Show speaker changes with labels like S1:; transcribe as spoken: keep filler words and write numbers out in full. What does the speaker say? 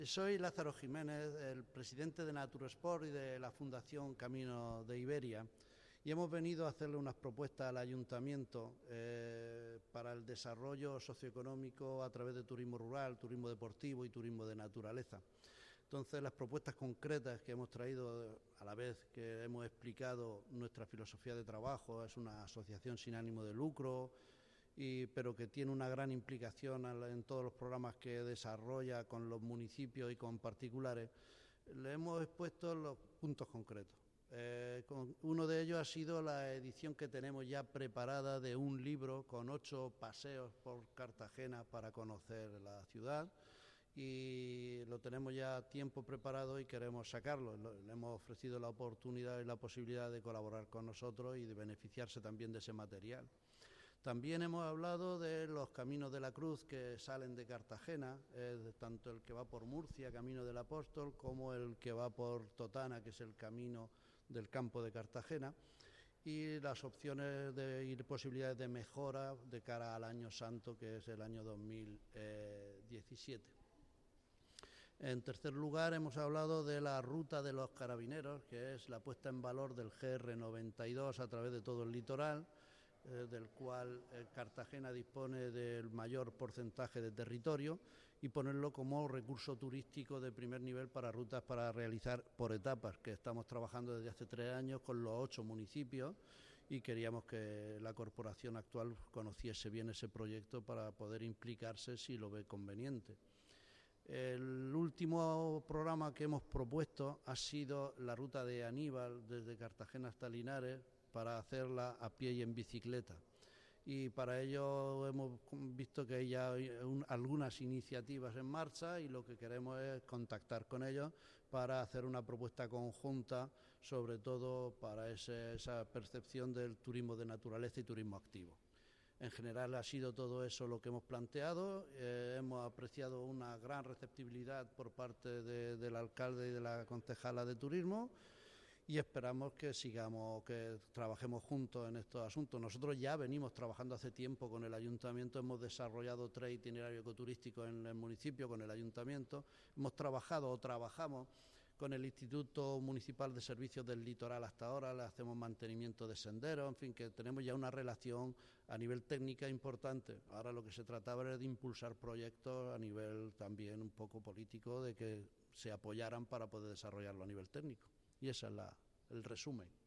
S1: Soy Lázaro Jiménez, el presidente de Naturesport y de la Fundación Camino de Iberia, y hemos venido a hacerle unas propuestas al Ayuntamiento eh, para el desarrollo socioeconómico a través de turismo rural, turismo deportivo y turismo de naturaleza. Entonces, las propuestas concretas que hemos traído, a la vez que hemos explicado nuestra filosofía de trabajo, es una asociación sin ánimo de lucro, Y, pero que tiene una gran implicación en todos los programas que desarrolla con los municipios y con particulares, le hemos expuesto los puntos concretos. Eh, con, uno de ellos ha sido la edición que tenemos ya preparada de un libro con ocho paseos por Cartagena para conocer la ciudad, y lo tenemos ya a tiempo preparado y queremos sacarlo. Le hemos ofrecido la oportunidad y la posibilidad de colaborar con nosotros y de beneficiarse también de ese material. También hemos hablado de los caminos de la cruz que salen de Cartagena, eh, tanto el que va por Murcia, Camino del Apóstol, como el que va por Totana, que es el camino del campo de Cartagena, y las opciones de, y posibilidades de mejora de cara al año santo, que es el año dos mil diecisiete. En tercer lugar, hemos hablado de la ruta de los carabineros, que es la puesta en valor del G R noventa y dos a través de todo el litoral, eh, del cual eh, Cartagena dispone del mayor porcentaje de territorio, y ponerlo como recurso turístico de primer nivel para rutas para realizar por etapas, que estamos trabajando desde hace tres años con los ocho municipios, y queríamos que la corporación actual conociese bien ese proyecto para poder implicarse si lo ve conveniente. El último programa que hemos propuesto ha sido la ruta de Aníbal desde Cartagena hasta Linares, para hacerla a pie y en bicicleta. Y para ello hemos visto que hay ya un, algunas iniciativas en marcha, y lo que queremos es contactar con ellos para hacer una propuesta conjunta, sobre todo para ese, esa percepción del turismo de naturaleza y turismo activo. En general ha sido todo eso lo que hemos planteado. Eh, hemos apreciado una gran receptibilidad por parte de, del alcalde y de la concejala de turismo, y esperamos que sigamos, que trabajemos juntos en estos asuntos. Nosotros ya venimos trabajando hace tiempo con el Ayuntamiento, hemos desarrollado tres itinerarios ecoturísticos en el municipio con el Ayuntamiento, hemos trabajado o trabajamos con el Instituto Municipal de Servicios del Litoral hasta ahora, le hacemos mantenimiento de senderos, en fin, que tenemos ya una relación a nivel técnica importante. Ahora lo que se trataba era de impulsar proyectos a nivel también un poco político, de que se apoyaran para poder desarrollarlo a nivel técnico. Y ese es la, el resumen.